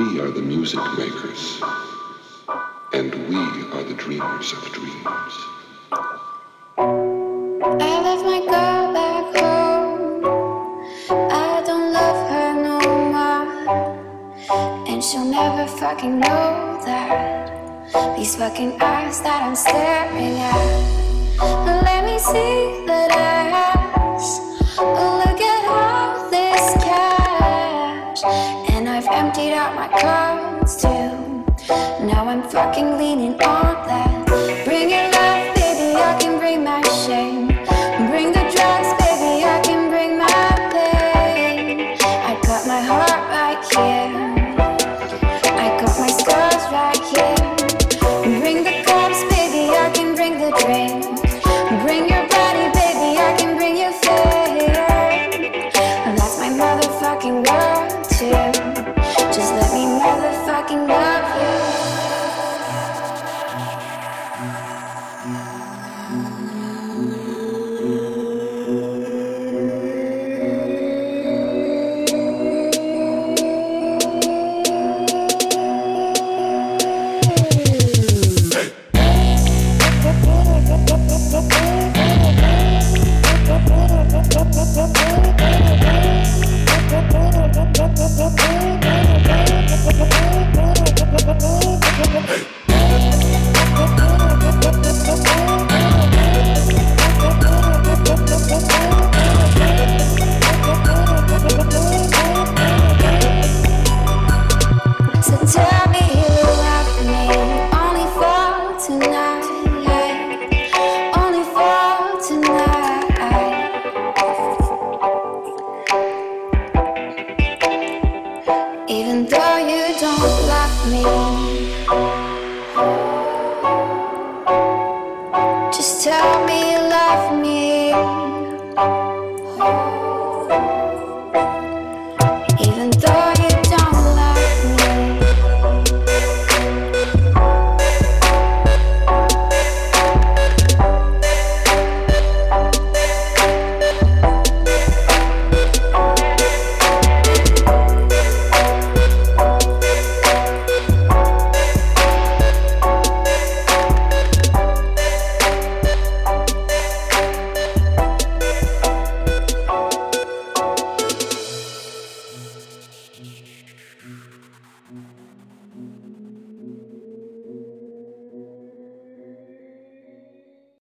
We are the music makers, and we are the dreamers of dreams. I left my girl back home. I don't love her no more, and she'll never fucking know that. These fucking eyes that I'm staring at. Let me see that ass. Look at all this cash, and I've emptied out my cards too. Now I'm fucking leaning on that. Bring your love, baby, I can bring my shame. Bring the drugs, baby, I can bring my pain. I got my heart right here. I got my scars right here. Bring the cops, baby, I can bring the drink. Bring your body, baby, I can bring you fame. That's my motherfucking world too. Just let me motherfucking love you. So tell me you love me only for tonight, only for tonight. Even though you don't love me, just tell me you love me.